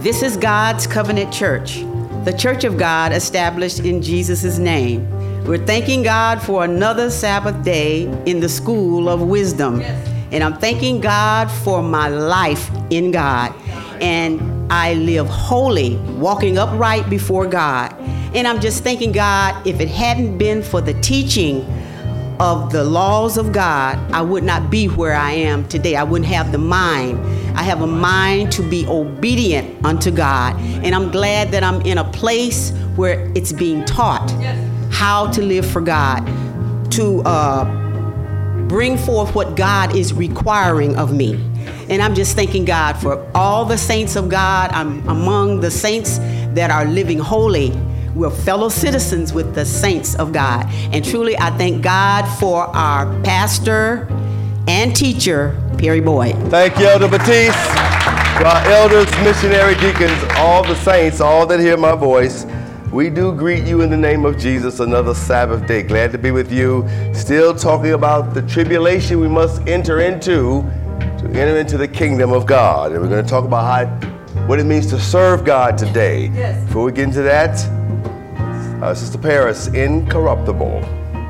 This is God's Covenant Church, the Church of God established in Jesus' name. We're thanking God for another Sabbath day in the school of wisdom. Yes. And I'm thanking God for my life in God. And I live holy, walking upright before God. And I'm just thanking God, if it hadn't been for the teaching of the laws of God, I would not be where I am today. I wouldn't have the mind. I have a mind to be obedient unto God. And I'm glad that I'm in a place where it's being taught how to live for God, to bring forth what God is requiring of me. And I'm just thanking God for all the saints of God. I'm among the saints that are living holy. We're fellow citizens with the saints of God. And truly, I thank God for our pastor and teacher, Perry Boyd. Thank you, Elder Batiste. To our elders, missionary deacons, all the saints, all that hear my voice, we do greet you in the name of Jesus, another Sabbath day. Glad to be with you. Still talking about the tribulation we must enter into to enter into the kingdom of God. And we're going to talk about what it means to serve God today. Yes. Before we get into that, Sister Paris, Incorruptible.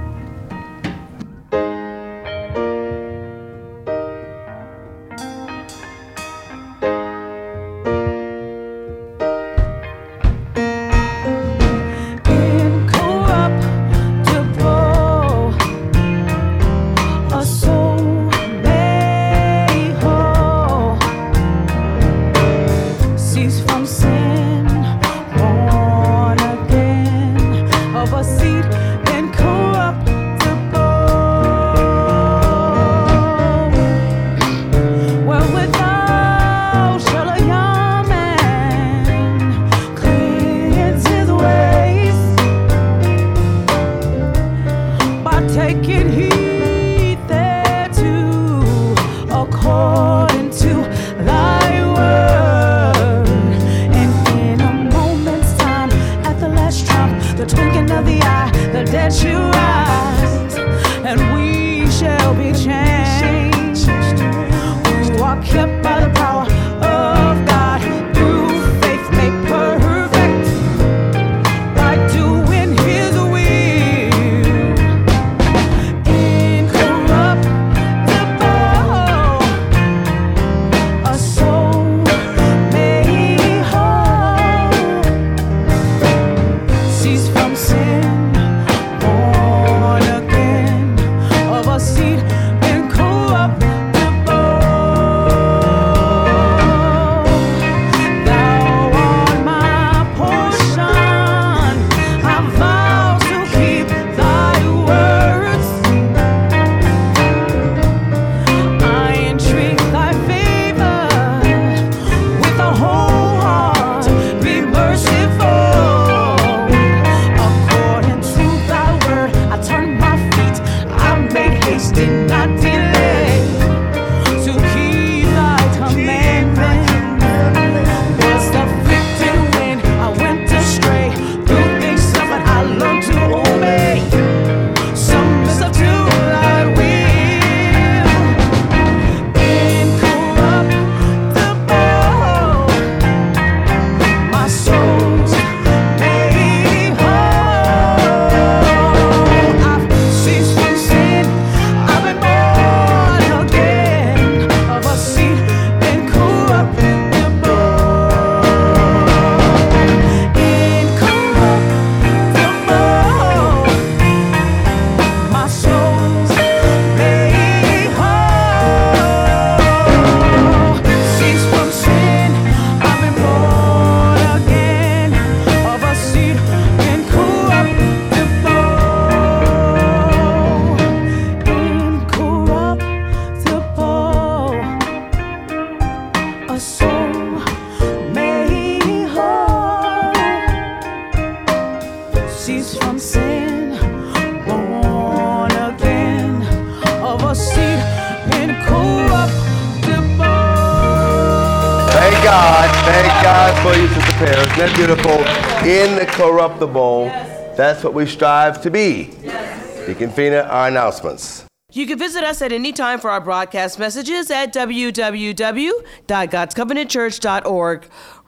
Thank God for you, Sister Paris. Isn't that beautiful? Incorruptible. Yes. That's what we strive to be. Yes. Deacon Fina, our announcements. You can visit us at any time for our broadcast messages at www.godscovenantchurch.org.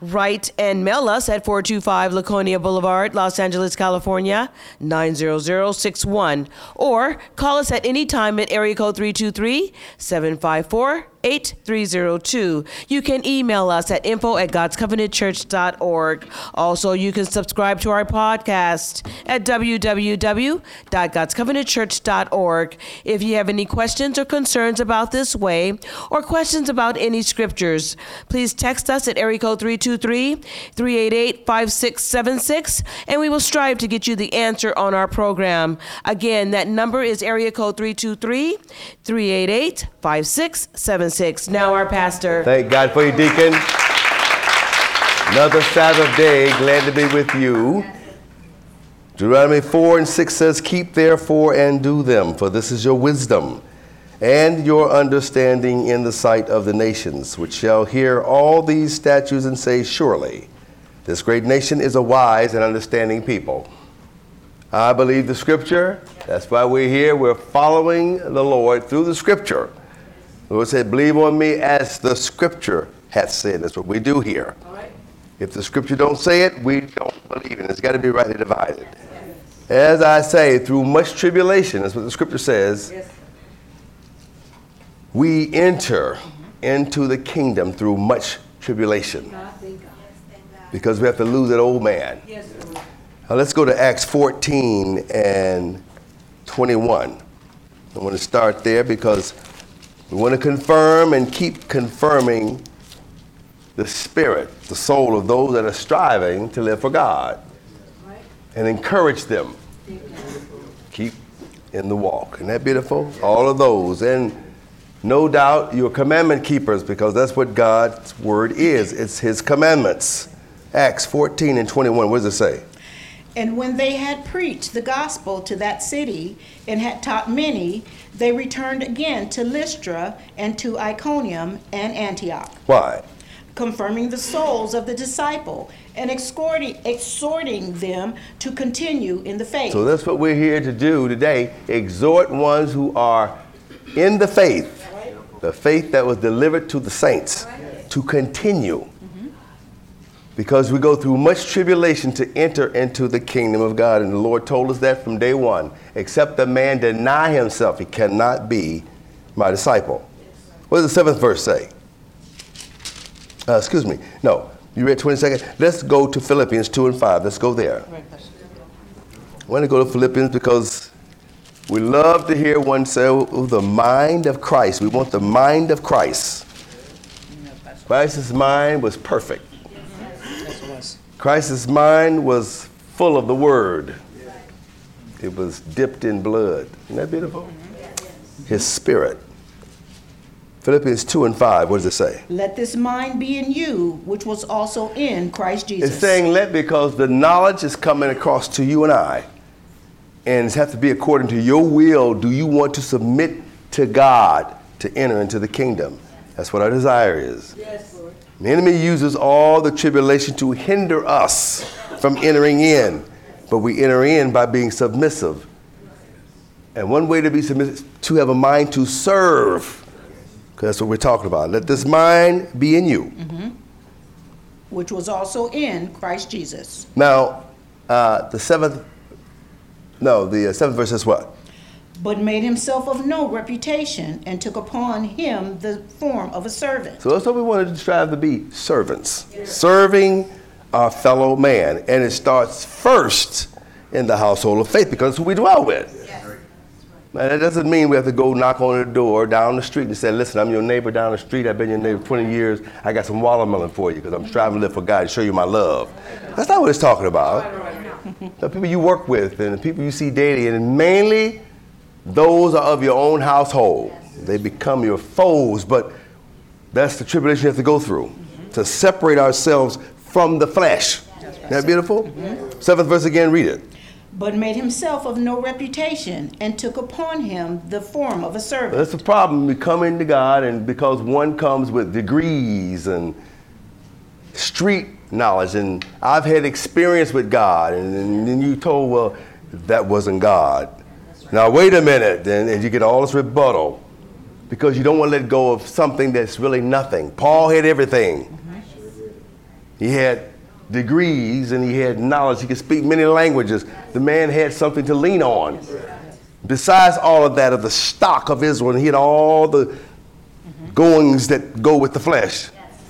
Write and mail us at 425 Laconia Boulevard, Los Angeles, California, 90061. Or call us at any time at area code 323-754-8302. You can email us at info@godscovenantchurch.org. Also, you can subscribe to our podcast at www.godscovenantchurch.org. If you have any questions or concerns about this way or questions about any scriptures, please text us at area code 323-388-5676, and we will strive to get you the answer on our program. Again, that number is area code 323-388-5676. Now our pastor. Thank God for you, Deacon. Another Sabbath day. Glad to be with you. Deuteronomy 4:6 says, "Keep therefore and do them, for this is your wisdom and your understanding in the sight of the nations, which shall hear all these statutes and say, surely this great nation is a wise and understanding people." I believe the scripture. That's why we're here. We're following the Lord through the scripture. The Lord said, "Believe on me as the scripture hath said." That's what we do here. Right. If the scripture don't say it, we don't believe it. It's got to be rightly divided. Yes. As I say, through much tribulation, that's what the scripture says, yes, we enter into the kingdom through much tribulation. Because we have to lose that old man. Yes. Now let's go to Acts 14 and 21. I want to start there because we want to confirm and keep confirming the spirit, the soul of those that are striving to live for God, and encourage them. Keep in the walk. Isn't that beautiful? All of those. And no doubt you're commandment keepers, because that's what God's word is. It's his commandments. Acts 14 and 21. What does it say? "And when they had preached the gospel to that city and had taught many, they returned again to Lystra and to Iconium and Antioch." Why? "Confirming the souls of the disciple and exhorting them to continue in the faith." So that's what we're here to do today. Exhort ones who are in the faith that was delivered to the saints, to continue. Because we go through much tribulation to enter into the kingdom of God. And the Lord told us that from day one. Except a man deny himself, he cannot be my disciple. What does the 7th verse say? No, you read 22nd. Let's go to Philippians 2 and 5. Let's go there. I want to go to Philippians because we love to hear one say, "Oh, the mind of Christ." We want the mind of Christ. Christ's mind was perfect. Christ's mind was full of the word. It was dipped in blood. Isn't that beautiful? His spirit. Philippians 2 and 5, what does it say? "Let this mind be in you, which was also in Christ Jesus." It's saying let because the knowledge is coming across to you and I. And it has to be according to your will. Do you want to submit to God to enter into the kingdom? That's what our desire is. Yes. The enemy uses all the tribulation to hinder us from entering in, but we enter in by being submissive. And one way to be submissive is to have a mind to serve, because that's what we're talking about. Let this mind be in you. Which was also in Christ Jesus. Now, the seventh verse says what? "But made himself of no reputation, and took upon him the form of a servant." So that's what we wanted to strive to be, servants. Yes. Serving our fellow man. And it starts first in the household of faith, because it's who we dwell with. Yes. Now, that doesn't mean we have to go knock on the door down the street and say, "Listen, I'm your neighbor down the street. I've been your neighbor 20 years. I got some watermelon for you because I'm striving to live for God and show you my love." That's not what it's talking about. The people you work with and the people you see daily, and mainly those are of your own household. They become your foes, but that's the tribulation you have to go through, to separate ourselves from the flesh. Isn't that beautiful? 7th verse again, read it. "But made himself of no reputation, and took upon him the form of a servant." That's the problem. We come into God, and because one comes with degrees and street knowledge, and I've had experience with God, and then you told, well, that wasn't God. Now, wait a minute, and you get all this rebuttal because you don't want to let go of something that's really nothing. Paul had everything. He had degrees and he had knowledge. He could speak many languages. The man had something to lean on. Besides all of that, of the stock of Israel, and he had all the goings that go with the flesh.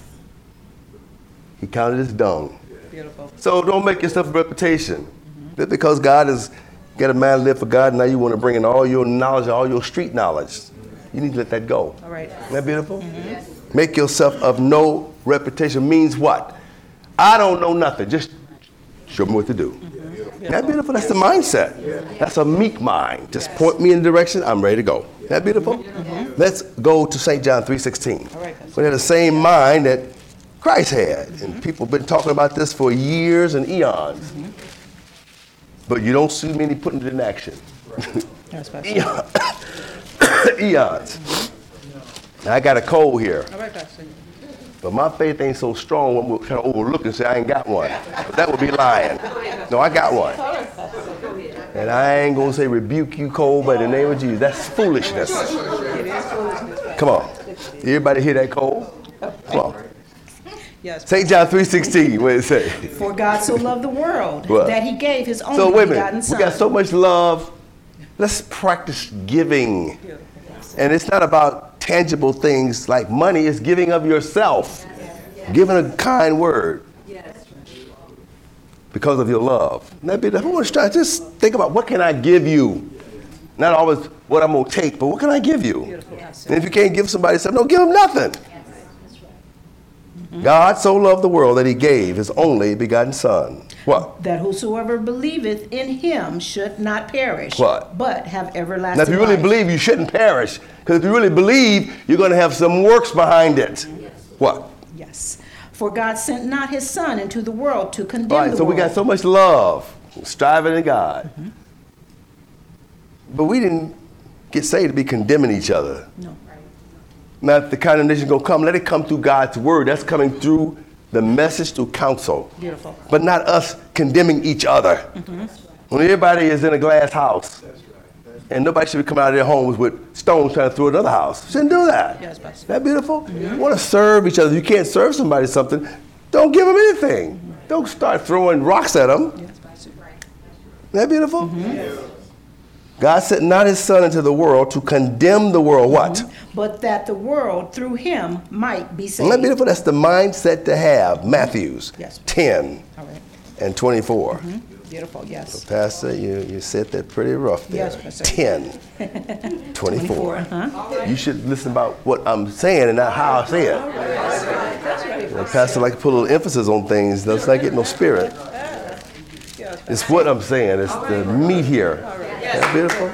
He counted as dung. Beautiful. So don't make yourself a reputation. Just because God has got a man to live for God, now you want to bring in all your knowledge, all your street knowledge. You need to let that go. All right. Isn't that beautiful? Make yourself of no reputation means what? I don't know nothing. Just show me what to do. Isn't that beautiful? That's the mindset. That's a meek mind. Just point me in the direction, I'm ready to go. Isn't that beautiful? Let's go to St. John 3:16. We have the same mind that Christ had. And people have been talking about this for years and eons. But you don't see many putting it in action. Eons. Now, I got a cold here. But my faith ain't so strong, I'm kind of overlook and say I ain't got one. But that would be lying. No, I got one. And I ain't going to say rebuke you, cold, but in the name of Jesus. That's foolishness. Come on. Everybody hear that, cold? Come on. Yes. St. John 3:16, what does it say? For God so loved the world What? that he gave his only So wait a begotten minute, Son. we got so much love. Let's practice giving. And it's not about tangible things like money, it's giving of yourself. Giving a kind word. Because of your love. Just think about what can I give you? Not always what I'm going to take, but what can I give you? And if you can't give somebody something, don't give them nothing. God so loved the world that he gave his only begotten Son. What? That whosoever believeth in him should not perish. What? But have everlasting Now, if you really life. believe, you shouldn't perish. Because if you really believe, you're going to have some works behind it. What? Yes. For God sent not his Son into the world to condemn All right, the so world. we got so much love, striving in God. But we didn't get saved to be condemning each other. No. Now, if the condemnation going to come, let it come through God's word. That's coming through the message through counsel. Beautiful. But not us condemning each other. When everybody is in a glass house, and nobody should be coming out of their homes with stones trying to throw another house. Shouldn't do that. Yes, Pastor. Isn't that beautiful? You want to serve each other. You can't serve somebody something. Don't give them anything. Don't start throwing rocks at them. Yes, Pastor. Isn't that beautiful? God sent not his Son into the world to condemn the world. What? But that the world through him might be saved. Isn't that beautiful? That's the mindset to have. Matthews Yes. 10 All right. and 24. Beautiful, yes. Pastor, you said that pretty rough there. Yes, Pastor. 10, 24. Uh-huh. You should listen about what I'm saying and not how I say it. The pastor like to put a little emphasis on things. That's not getting no spirit. It's what I'm saying. It's the meat here. Isn't that beautiful?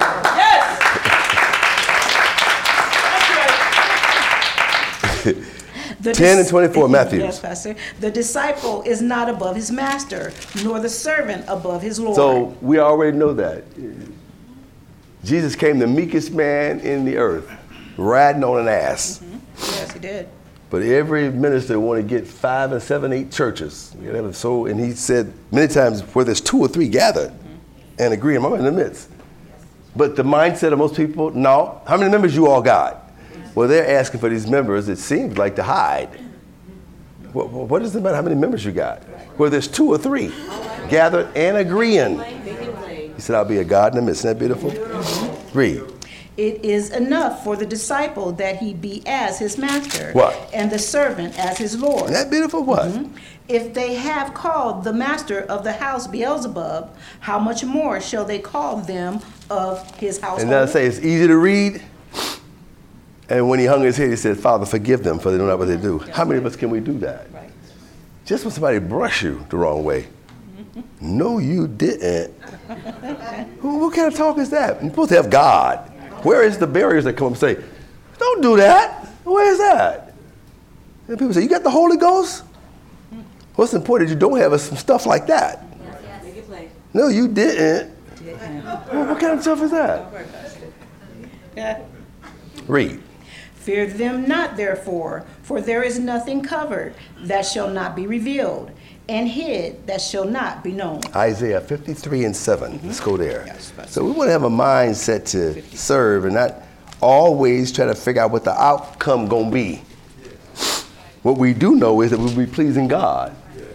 The 10 and 24, Matthews. Yes, Pastor. The disciple is not above his master, nor the servant above his Lord. So we already know that. Jesus came the meekest man in the earth, riding on an ass. Yes, he did. But every minister want to get 5 and 7, 8 churches. So, and he said many times, where there's 2 or 3 gathered and agree, I'm in the midst. But the mindset of most people, no. How many members you all got? Well, they're asking for these members, it seems like, to hide. What does it matter how many members you got? Where there's 2 or 3 gathered and agreeing. He said, I'll be a God in the midst. Isn't that beautiful? Read. It is enough for the disciple that he be as his master. What? And the servant as his Lord. Isn't that beautiful? What? If they have called the master of the house Beelzebub, how much more shall they call them of his household? And then I say it's easy to read. And when he hung his head, he said, Father, forgive them, for they don't know what they do. How many of us can we do that? Right. Just when somebody brush you the wrong way. No, you didn't. What kind of talk is that? You're supposed to have God. Where is the barriers that come up and say, don't do that? Where is that? And people say, you got the Holy Ghost? What's important is you don't have some stuff like that. No, you didn't. Well, what kind of stuff is that? Read. Fear them not, therefore, for there is nothing covered that shall not be revealed, and hid that shall not be known. Isaiah 53 and 7. Let's go there. So we want to have a mindset to serve and not always try to figure out what the outcome going to be. What we do know is that we'll be pleasing God.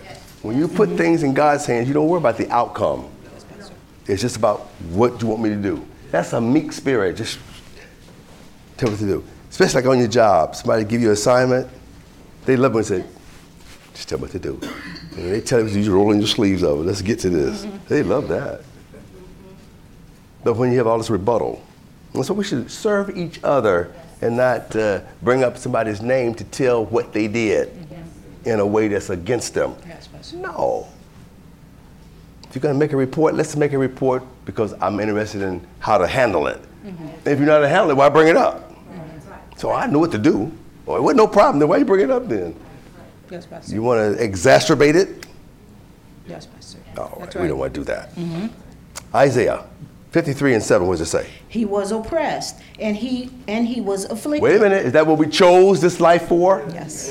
When you put things in God's hands, you don't worry about the outcome. It's just about what you want me to do. That's a meek spirit. Just tell me what to do. Especially like on your job. Somebody give you an assignment. They love when they say, just tell me what to do. And they tell you, you're rolling your sleeves over. Let's get to this. They love that. But when you have all this rebuttal, and so we should serve each other and not bring up somebody's name to tell what they did in a way that's against them. No. If you're going to make a report, let's make a report because I'm interested in how to handle it. If you know how to handle it, why bring it up? So I know what to do. Well, it wasn't no problem. Then why you bring it up then? Yes, Pastor. You want to exacerbate it? Yes, Pastor. All right. Right. We don't want to do that. Isaiah 53:7, what does it say? He was oppressed, and he was afflicted. Wait a minute. Is that what we chose this life for? Yes.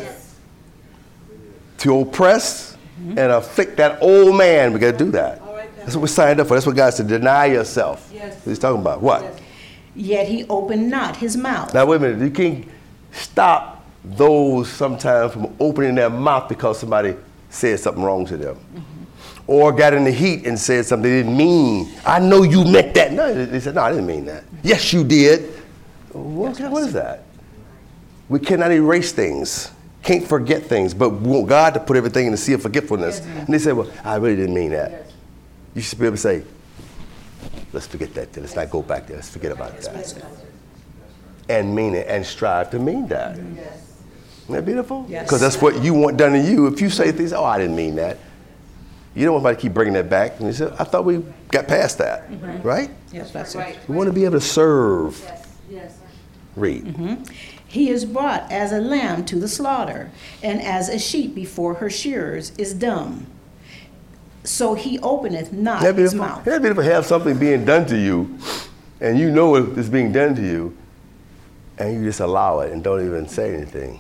To oppress and afflict that old man. We got to do that. That's what we signed up for. That's what God said. Deny yourself. He's talking about what? Yet he opened not his mouth. Now, wait a minute. You can't stop those sometimes from opening their mouth because somebody said something wrong to them. Or got in the heat and said something they didn't mean. I know you meant that. No, they said, no, I didn't mean that. Yes, you did. What is that? We cannot erase things. Can't forget things, but we want God to put everything in the sea of forgetfulness. And they say, well, I really didn't mean that. You should be able to say, let's forget that. Let's not go back there. Let's forget about that. And mean it and strive to mean that. Isn't that beautiful? Yes. Because that's what you want done to you. If you say things, oh, I didn't mean that. You don't want somebody to keep bringing that back. And you say, I thought we got past that. Right? Yes, Pastor. We want to be able to serve. Read. He is brought as a lamb to the slaughter, and as a sheep before her shearers is dumb. So he openeth not his mouth. It'd be beautiful to have something being done to you, and you know it's being done to you, and you just allow it and don't even say anything.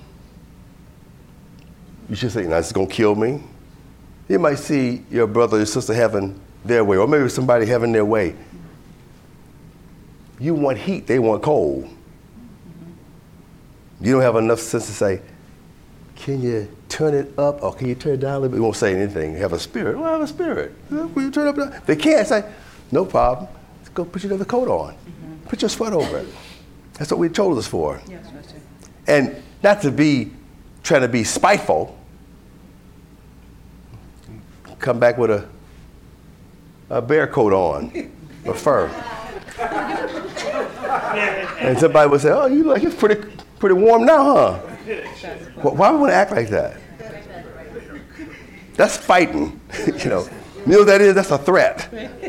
You should say, no, this is going to kill me. You might see your brother or your sister having their way, or maybe somebody having their way. You want heat, they want cold. You don't have enough sense to say, can you turn it up or can you turn it down a little bit? You won't say anything. You have a spirit. Well, I have a spirit. Will you turn it up and down? They can't say, no problem. Let's go put your other coat on. Put your sweat over it. That's what we told us for. Yes, Pastor. And not to be trying to be spiteful. Come back with a bear coat on, or fur. And somebody would say, oh, you like it's pretty warm now, huh? Well, why would we want to act like that? That's fighting. You know what that is? That's a threat.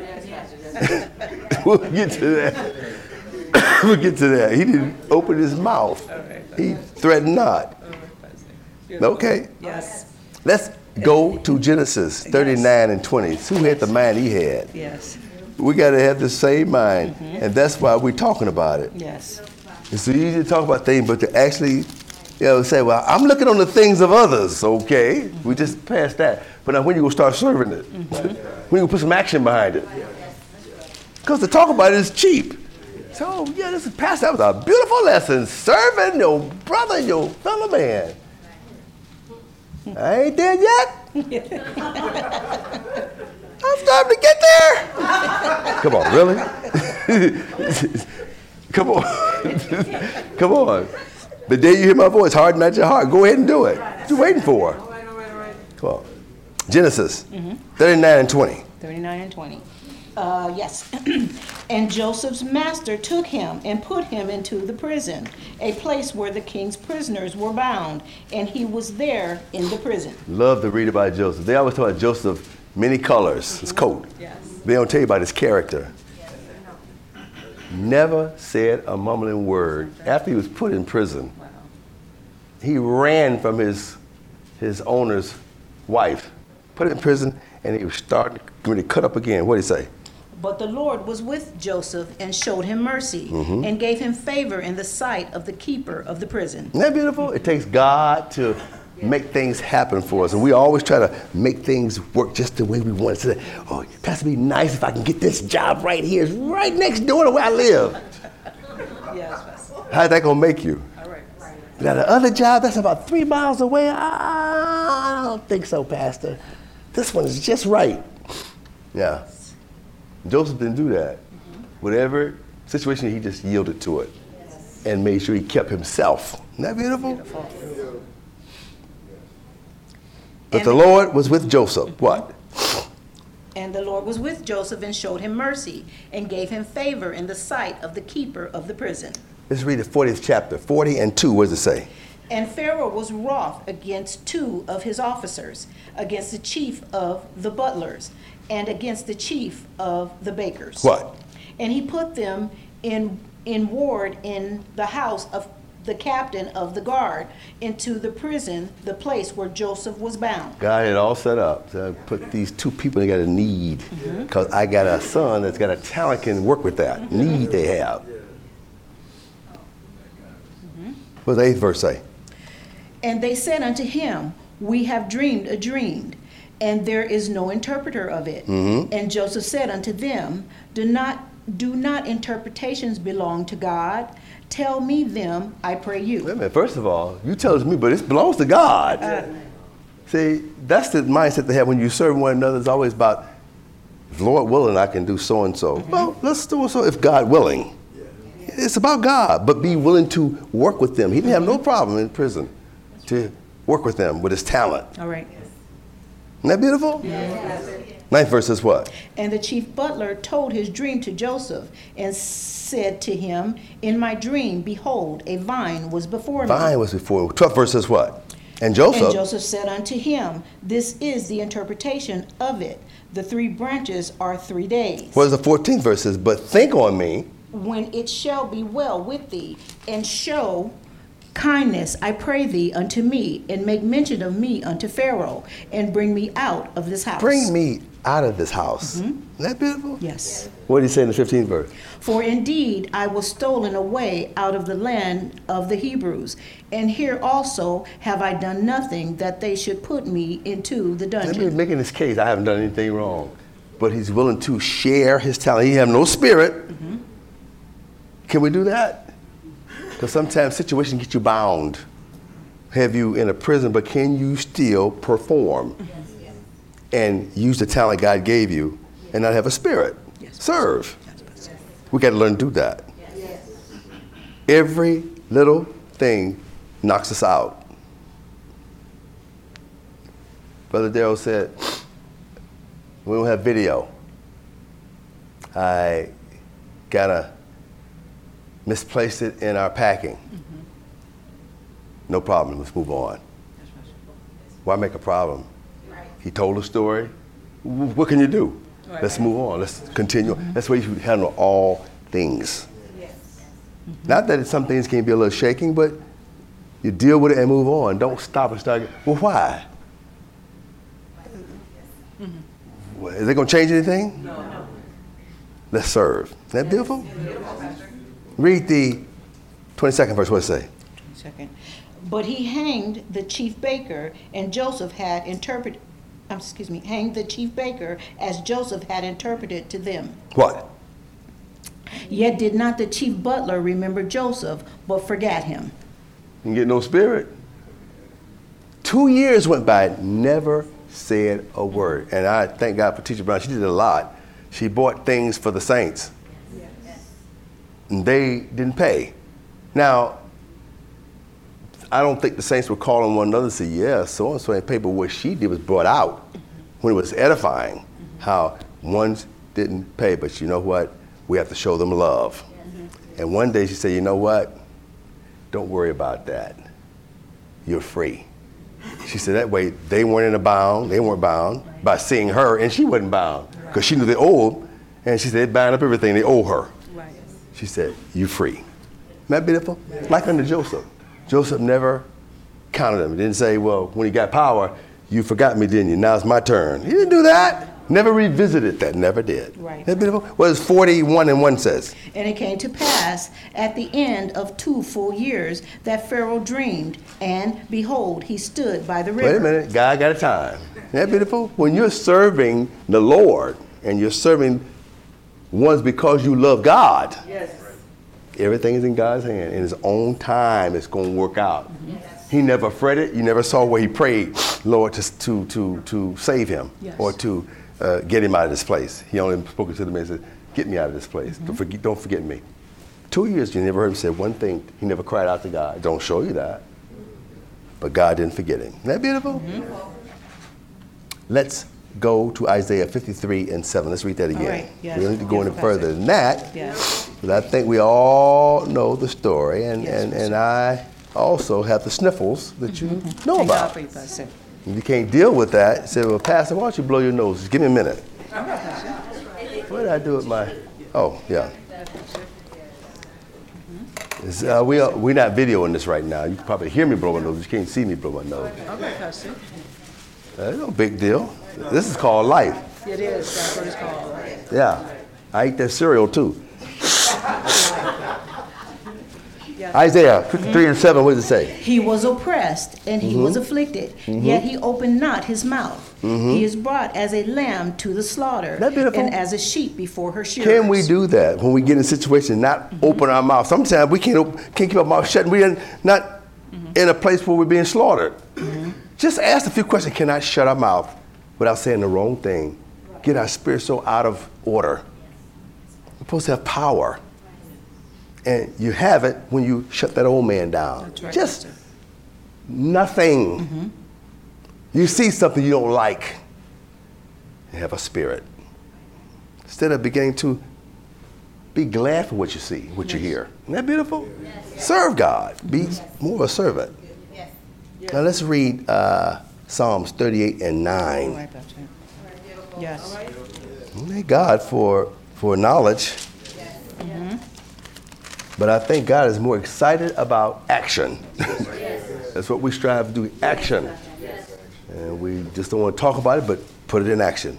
We'll get to that. We'll get to that. He didn't open his mouth. He threatened not. Okay. Yes. Let's go to Genesis 39 and 20. Who had the mind he had? Yes. We got to have the same mind, and that's why we're talking about it. Yes. It's so easy to talk about things, but to actually, say, well, I'm looking on the things of others, okay? We just passed that. But now when you going to start serving it? When you going to put some action behind it? Because to talk about it is cheap. So, this is past. That was a beautiful lesson. Serving your brother, your fellow man. I ain't there yet. I'm starting to get there. Come on, really? Come on. Come on. The day you hear my voice, harden not your heart. Go ahead and do it. What you waiting for? All right. Come on. Genesis 39 and 20. 39 and 20. Yes. And Joseph's master took him and put him into the prison, a place where the king's prisoners were bound, and he was there in the prison. Love to read about Joseph. They always talk about Joseph, many colors, his coat. Yes. They don't tell you about his character. Never said a mumbling word. After he was put in prison, he ran from his owner's wife, put it in prison, and he was starting to cut up again. What did he say? But the Lord was with Joseph and showed him mercy and gave him favor in the sight of the keeper of the prison. Isn't that beautiful? It takes God to make things happen for us. And we always try to make things work just the way we want it. Oh, it has to be nice if I can get this job right here. It's right next door to where I live. Yes. How's that going to make you? All right. Now, the other job, that's about 3 miles away. I don't think so, Pastor. this one is just right. Yeah. Joseph didn't do that. Whatever situation, he just yielded to it and made sure he kept himself. Isn't that beautiful? But the Lord was with Joseph. What? And the Lord was with Joseph and showed him mercy and gave him favor in the sight of the keeper of the prison. Let's read the 40th chapter, 40 and 2. What does it say? And Pharaoh was wroth against 2 of his officers, against the chief of the butlers, and against the chief of the bakers. What? And he put them in ward in the house of the captain of the guard, into the prison, the place where Joseph was bound. God had it all set up. So I put these 2 people they got a need. Because I got a son that's got a talent, can work with that need they have. What does the 8th verse say? And they said unto him, we have dreamed a dream, and there is no interpreter of it. And Joseph said unto them, do not interpretations belong to God? Tell me them, I pray you. Wait a minute. First of all, you tell me, but it belongs to God. See, that's the mindset they have when you serve one another. It's always about, if Lord willing, I can do so and so. Well, let's do so if God willing. It's about God, but be willing to work with them. He didn't have no problem in prison to work with them with his talent. All right. Isn't that beautiful? Yes. 9th verse says what? And the chief butler told his dream to Joseph and said to him, in my dream, behold, a vine was before me. Vine was before him. 12th verse says what? And Joseph said unto him, this is the interpretation of it. The 3 branches are 3 days. What does the 14th verse says? But think on me. When it shall be well with thee, and show kindness, I pray thee, unto me, and make mention of me unto Pharaoh, and bring me out of this house. Bring me out of this house. Isn't that beautiful? Yes. What did he say in the 15th verse? For indeed I was stolen away out of the land of the Hebrews, and here also have I done nothing that they should put me into the dungeon. He's making this case, I haven't done anything wrong. But he's willing to share his talent. He have no spirit. Can we do that? Because sometimes situations get you bound, have you in a prison, but can you still perform and use the talent God gave you and not have a spirit? Serve. We got to learn to do that. Every little thing knocks us out. Brother Darrell said, we don't have video. I gotta misplaced it in our packing. No problem, let's move on. Why make a problem? He told a story. What can you do? Let's move on, let's continue. That's the way you should handle all things. Not that some things can be a little shaking, but you deal with it and move on. Don't stop and start, well, why? Is it gonna change anything? No. Let's serve. Is that beautiful? Read the 22nd verse, what does it say? 22nd. But he hanged the chief baker, and Joseph had hanged the chief baker as Joseph had interpreted to them. What? Yet did not the chief butler remember Joseph, but forgot him. You get no spirit. 2 years went by, never said a word. And I thank God for Teacher Brown. She did a lot. She bought things for the saints. And they didn't pay. Now, I don't think the saints were calling one another and say, yes, so-and-so ain't pay, but what she did was brought out when it was edifying how ones didn't pay, but you know what? We have to show them love. And one day she said, you know what? Don't worry about that. You're free. She said that way they weren't bound by seeing her, and she wasn't bound because she knew they owed, and she said they bound up everything, they owe her. She said, you free. Isn't that beautiful? Like under Joseph. Joseph never counted them. He didn't say, well, when he got power, you forgot me, didn't you? Now it's my turn. He didn't do that. Never revisited that. Never did. Right. Isn't that beautiful? What does 41 and 1 says? And it came to pass at the end of 2 full years that Pharaoh dreamed, and behold, he stood by the river. Wait a minute. God got a time. Isn't that beautiful? When you're serving the Lord and you're serving ones because you love God, everything is in God's hand. In his own time, it's going to work out. He never fretted. You never saw where he prayed, Lord, to save him or to get him out of this place. He only spoke to the man and said, get me out of this place. Don't forget me. 2 years, you never heard him say one thing. He never cried out to God. Don't show you that. But God didn't forget him. Isn't that beautiful? Let's go to Isaiah 53:7. Let's read that again. All right. Yes. We don't need to go any further than that. Yes. But I think we all know the story, and, Yes, and I also have the sniffles that you know Thank God about. for you, Pastor. If you can't deal with that, say, well, Pastor, why don't you blow your nose? Just give me a minute. What did I do with my, oh, yeah. We're not videoing this right now. You can probably hear me blow my nose. You can't see me blow my nose. Okay, Pastor. That's no big deal. This is called life. It is. That's what it's called. Yeah. I eat that cereal too. Isaiah 53:7, what does it say? He was oppressed and he was afflicted, yet he opened not his mouth. He is brought as a lamb to the slaughter, That beautiful? and as a sheep before her shearers. Can we do that when we get in a situation, not open our mouth? Sometimes we can't keep our mouth shut, and we're not in a place where we're being slaughtered. Just ask a few questions. Can I shut our mouth without saying the wrong thing? Get our spirit so out of order. We're supposed to have power. And you have it when you shut that old man down. That's right, Just Pastor. nothing. You see something you don't like, you have a spirit. Instead of beginning to be glad for what you see, what you hear. Isn't that beautiful? Serve God. Be more of a servant. Now let's read Psalms 38:9. All right, Pastor. Yes. Thank God for knowledge. But I think God is more excited about action. That's what we strive to do, action. And we just don't want to talk about it, but put it in action.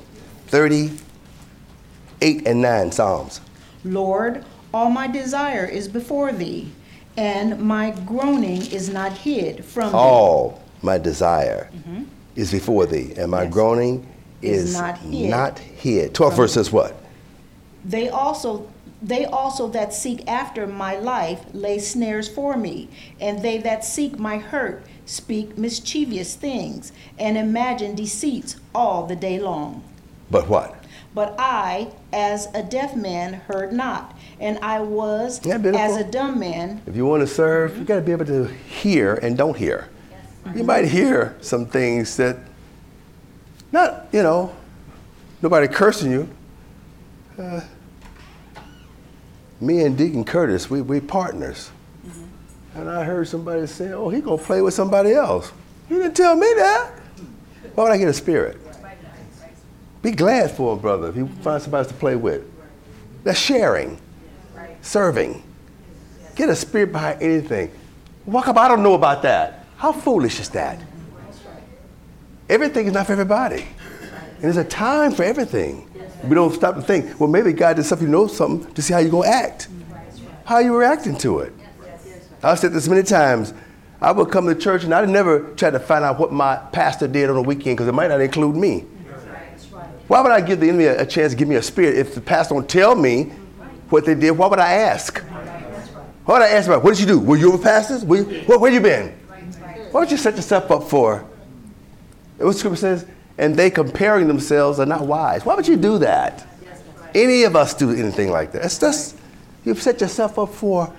38:9 Psalms. Lord, all my desire is before thee, and my groaning is not hid from thee. All my desire is before thee, and my Yes. groaning is not hid 12th verse says what? They also that seek after my life lay snares for me, and they that seek my hurt speak mischievous things, and imagine deceits all the day long. But what? But I, as a deaf man, heard not, and I was Isn't that beautiful? as a dumb man. If you want to serve, you got to be able to hear and don't hear. You might hear some things that, not, nobody cursing you. Me and Deacon Curtis, we partners. And I heard somebody say, oh, he going to play with somebody else. You didn't tell me that. Why would I get a spirit? Be glad for a brother if you find somebody to play with. That's sharing, serving. Get a spirit behind anything. Walk up, I don't know about that. How foolish is that? Everything is not for everybody. And there's a time for everything. We don't stop to think, well, maybe God did something, something to see how you're going to act. How are you reacting to it? I've said this many times. I would come to church and I'd never try to find out what my pastor did on the weekend because it might not include me. Why would I give the enemy a chance to give me a spirit if the pastor don't tell me what they did? Why would I ask? Why would I ask about, what did you do? Were you with pastors? Where you been? Why would you set yourself up for? What Scripture says, and they comparing themselves are not wise. Why would you do that? Any of us do anything like that. It's just, you've set yourself up for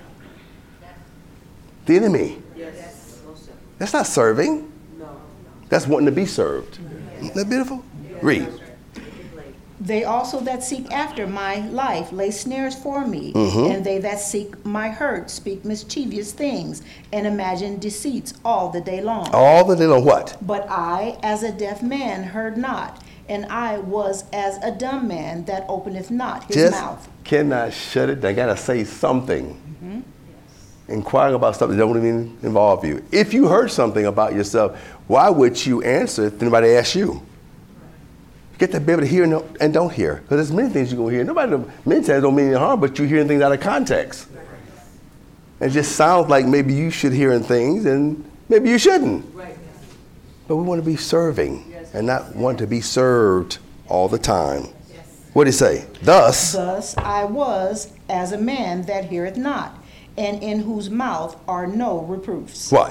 the enemy. That's not serving. That's wanting to be served. Isn't that beautiful? Read. They also that seek after my life lay snares for me, and they that seek my hurt speak mischievous things, and imagine deceits all the day long. All the day long what? But I, as a deaf man, heard not, and I was as a dumb man that openeth not his Just mouth. cannot shut it. They got to say something. Inquiring about something that don't even involve you. If you heard something about yourself, why would you answer if anybody asks you? You get to be able to hear and don't hear. Because there's many things you're going to hear. Many times don't mean any harm, but you're hearing things out of context. It just sounds like maybe you should hear things and maybe you shouldn't. But we want to be serving and not want to be served all the time. What did he say? Thus I was as a man that heareth not, and in whose mouth are no reproofs. what?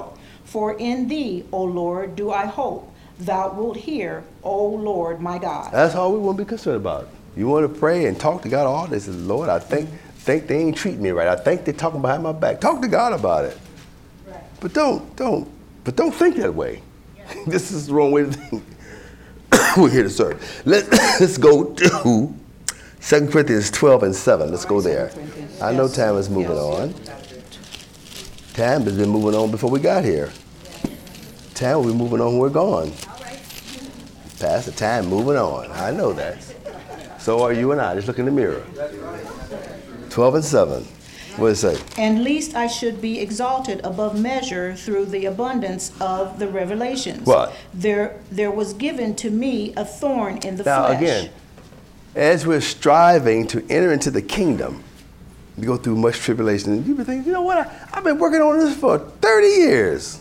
For in thee, O Lord, do I hope. Thou wilt hear, O Lord my God. That's all we want to be concerned about. You want to pray and talk to God all this. Lord, I think they ain't treating me right. I think they're talking behind my back. Talk to God about it. Right. But don't think that way. Yeah. This is the wrong way to think. We're here to serve. Let's go to 2 Corinthians 12 and 7. Let's go there. I know time is moving on. Time has been moving on before we got here. Time will be moving on when we're gone. Pastor, time moving on. I know that. So are you and I. Just look in the mirror. 12 and 7. What does it say? And lest I should be exalted above measure through the abundance of the revelations. What? There was given to me a thorn in the now, flesh. Now again, as we're striving to enter into the kingdom, we go through much tribulation. And people think, you know what? I've been working on this for 30 years.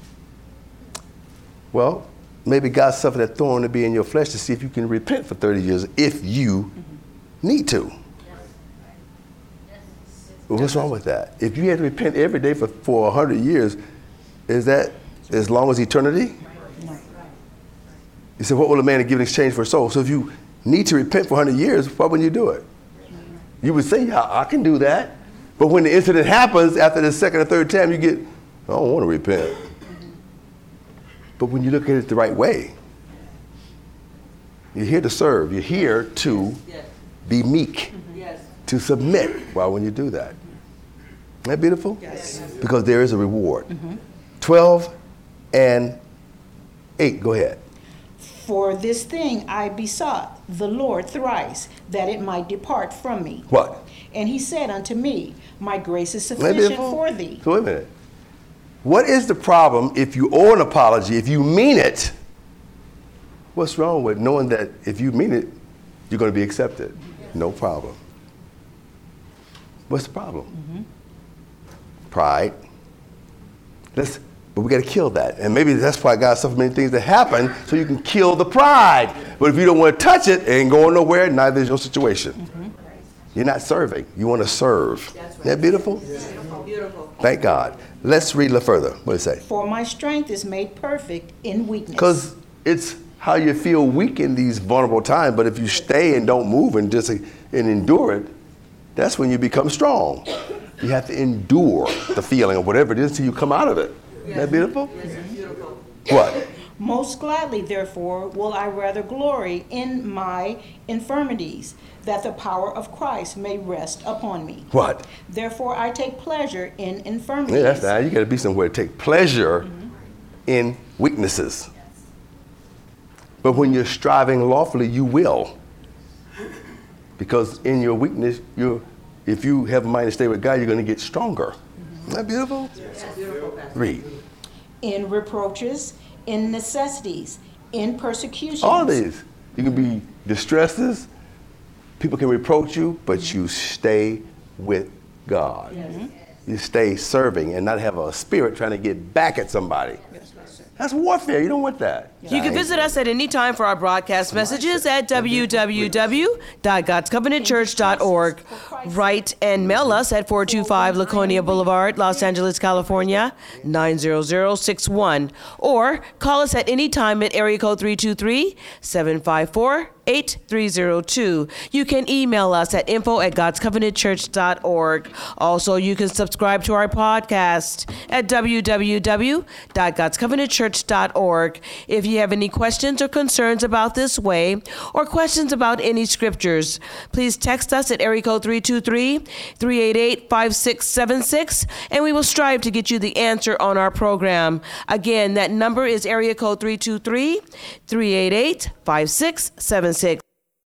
Well, maybe God suffered that thorn to be in your flesh to see if you can repent for 30 years if you need to. Well, what's wrong with that? If you had to repent every day for 100 years, is that as long as eternity? No. You said, what will a man give in exchange for a soul? So if you need to repent for 100 years, why wouldn't you do it? You would say, yeah, I can do that. But when the incident happens, after the second or third time, you get, I don't want to repent. But when you look at it the right way, you're here to serve. You're here to be meek, to submit. Why wouldn't you do that? Isn't that beautiful? Yes. Because there is a reward. 12 and 8, go ahead. For this thing I besought the Lord thrice, that it might depart from me. What? And he said unto me, my grace is sufficient for thee. So wait a minute. What is the problem if you owe an apology, if you mean it? What's wrong with knowing that if you mean it, you're going to be accepted? No problem. What's the problem? Pride. But we got to kill that. And maybe that's why God suffered many things that happen, so you can kill the pride. But if you don't want to touch it, it ain't going nowhere, neither is your situation. You're not serving. You want to serve. Isn't that beautiful? Beautiful. Thank God. Let's read a little further. What does it say? For my strength is made perfect in weakness. Because it's how you feel weak in these vulnerable times. But if you stay and don't move and just endure it, that's when you become strong. You have to endure the feeling of whatever it is until you come out of it. Isn't that beautiful? Yes, beautiful. What? Most gladly, therefore, will I rather glory in my infirmities, that the power of Christ may rest upon me. What? Therefore, I take pleasure in infirmities. Yeah, that's that. You got to be somewhere to take pleasure in weaknesses. But when you're striving lawfully, you will. Because in your weakness, if you have a mind to stay with God, you're going to get stronger. Isn't that beautiful? Yes. Read. In reproaches, in necessities, in persecutions. All of these. You can be distresses. People can reproach you, but you stay with God. You stay serving and not have a spirit trying to get back at somebody. That's warfare. You don't want that. You can visit us at any time for our broadcast messages at www.godscovenantchurch.org. Write and mail us at 425 Laconia Boulevard, Los Angeles, California, 90061. Or call us at any time at area code 323-754-8302. You can email us at info@godscovenantchurch.org. Also, you can subscribe to our podcast at www.godscovenantchurch.org. If you have any questions or concerns about this way, or questions about any scriptures, please text us at area code 323-388-5676, and we will strive to get you the answer on our program. Again, that number is area code 323-388-5676.